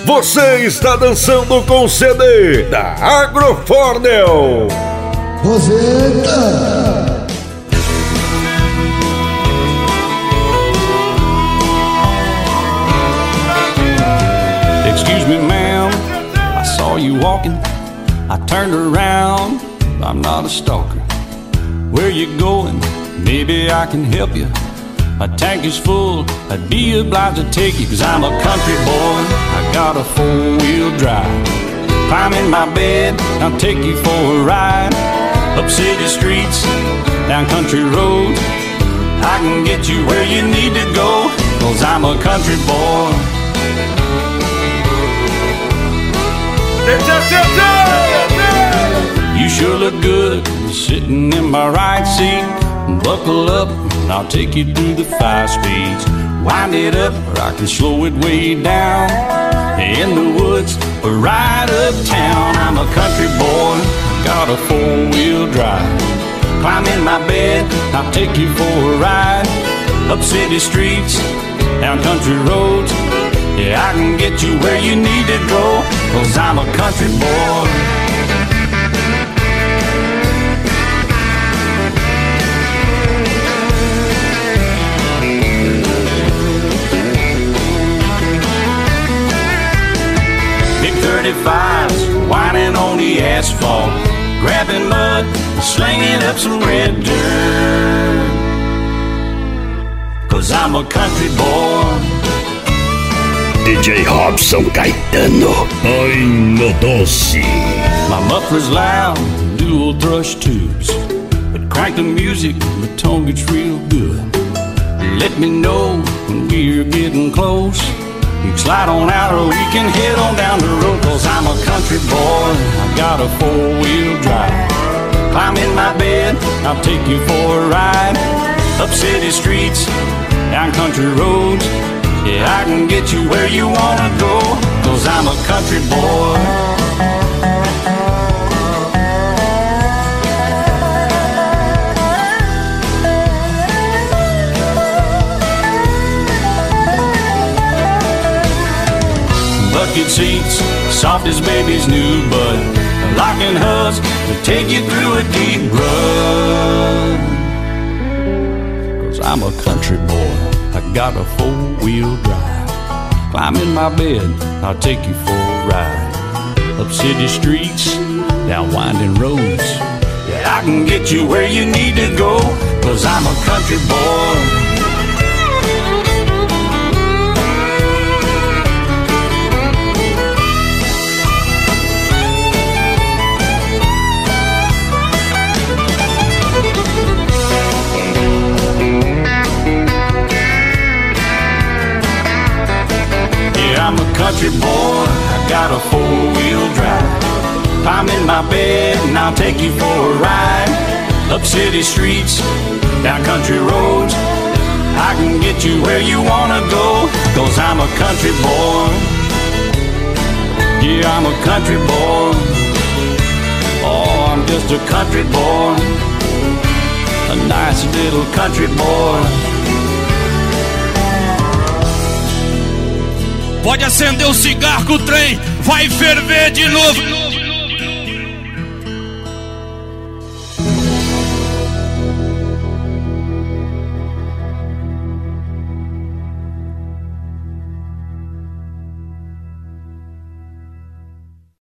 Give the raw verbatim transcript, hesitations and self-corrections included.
Você está dançando com o C D da Agrofornel. Roseta. Excuse me, ma'am, I saw you walking. I turned around, I'm not a stalker. Where you going? Maybe I can help you. My tank is full, I'd be obliged to take you, cause I'm a country boy, I got a four-wheel drive. Climb in my bed, I'll take you for a ride. Up city streets, down country roads, I can get you where you need to go, cause I'm a country boy. You sure look good, sitting in my right seat. Buckle up, and I'll take you through the five speeds. Wind it up, or I can slow it way down. In the woods, or right uptown. I'm a country boy, got a four-wheel drive. Climb in my bed, I'll take you for a ride. Up city streets, down country roads, yeah, I can get you where you need to go, cause I'm a country boy. thirty-fives, whining on the asphalt, grabbing mud, slinging up some red dirt, cause I'm a country boy. D J Robson Caetano, ainda doce. My muffler's loud, dual thrush tubes, but crank the music, the tone gets real good. Let me know when we're getting close. You can slide on out or we can head on down the road, cause I'm a country boy, I got a four-wheel drive. Climb in my bed, I'll take you for a ride. Up city streets, down country roads, yeah, I can get you where you wanna go, cause I'm a country boy. Bucket seats, soft as baby's new bud, locking hubs to take you through a deep rut, cause I'm a country boy, I got a four-wheel drive. Climb in my bed, I'll take you for a ride. Up city streets, down winding roads, yeah, I can get you where you need to go, cause I'm a country boy. I'm a country boy, I got a four-wheel drive. Climb in my bed and I'll take you for a ride. Up city streets, down country roads, I can get you where you wanna go, cause I'm a country boy. Yeah, I'm a country boy. Oh, I'm just a country boy, a nice little country boy. Pode acender o cigarro que o trem vai ferver de novo.